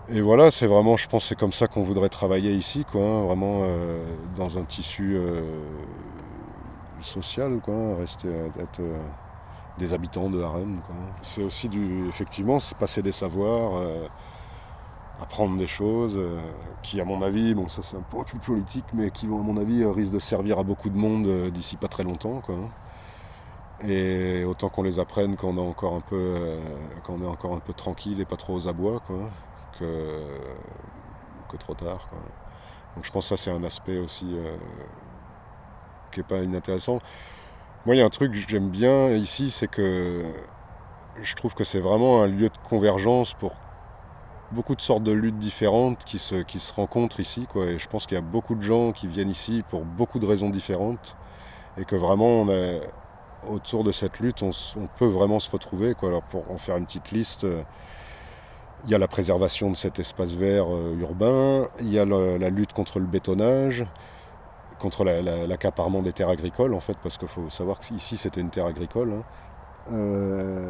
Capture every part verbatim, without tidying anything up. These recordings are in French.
Et voilà, c'est vraiment, je pense, c'est comme ça qu'on voudrait travailler ici, quoi, hein, vraiment euh, dans un tissu euh, social, quoi, rester être euh, des habitants de Harem, quoi. C'est aussi du, effectivement, c'est passer des savoirs, euh, apprendre des choses, euh, qui, à mon avis, bon, ça c'est un peu plus politique, mais qui, à mon avis, euh, risquent de servir à beaucoup de monde euh, d'ici pas très longtemps, quoi. Et autant qu'on les apprenne quand on est encore un peu, euh, quand on est encore un peu tranquille et pas trop aux abois, quoi, que, que trop tard, quoi. Donc je pense que ça c'est un aspect aussi euh, qui est pas inintéressant. Moi il y a un truc que j'aime bien ici, c'est que je trouve que c'est vraiment un lieu de convergence pour beaucoup de sortes de luttes différentes qui se, qui se rencontrent ici, quoi. Et je pense qu'il y a beaucoup de gens qui viennent ici pour beaucoup de raisons différentes et que vraiment on est, autour de cette lutte on, on peut vraiment se retrouver, quoi. Alors pour en faire une petite liste, euh, il y a la préservation de cet espace vert euh, urbain, il y a le, la lutte contre le bétonnage, contre la, la, l'accaparement des terres agricoles, en fait, parce qu'il faut savoir qu'ici c'était une terre agricole, hein. Euh,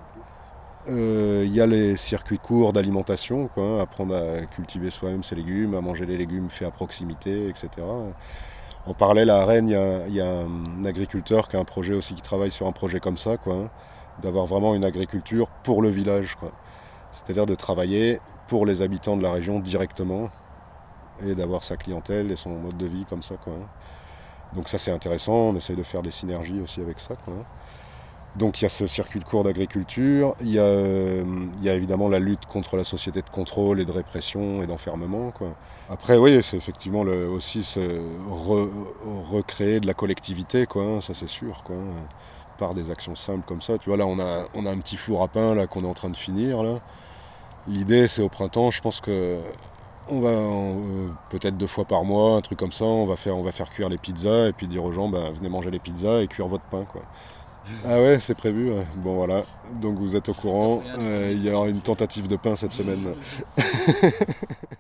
euh, Il y a les circuits courts d'alimentation, quoi, hein, apprendre à cultiver soi-même ses légumes, à manger les légumes faits à proximité, et cetera. En parallèle, à Rennes, il y a, il y a un agriculteur qui a un projet aussi, qui travaille sur un projet comme ça, quoi, hein, d'avoir vraiment une agriculture pour le village, quoi. C'est-à-dire de travailler pour les habitants de la région directement et d'avoir sa clientèle et son mode de vie comme ça, quoi, hein. Donc ça c'est intéressant, on essaye de faire des synergies aussi avec ça, quoi, hein. Donc il y a ce circuit de cours d'agriculture, il y a, euh, il y a évidemment la lutte contre la société de contrôle et de répression et d'enfermement, quoi. Après oui, c'est effectivement le, aussi se re- recréer de la collectivité, quoi, hein, ça c'est sûr, quoi, hein, par des actions simples comme ça. Tu vois, là on a, on a un petit four à pain là, qu'on est en train de finir. Là. L'idée c'est au printemps, je pense que on va on, euh, peut-être deux fois par mois, un truc comme ça, on va faire, on va faire cuire les pizzas et puis dire aux gens, ben, venez manger les pizzas et cuire votre pain, quoi. Ah ouais, c'est prévu, ouais. Bon voilà, donc vous êtes au Je stoppe courant, rien du euh, tout. il y aura une tentative de pain cette semaine.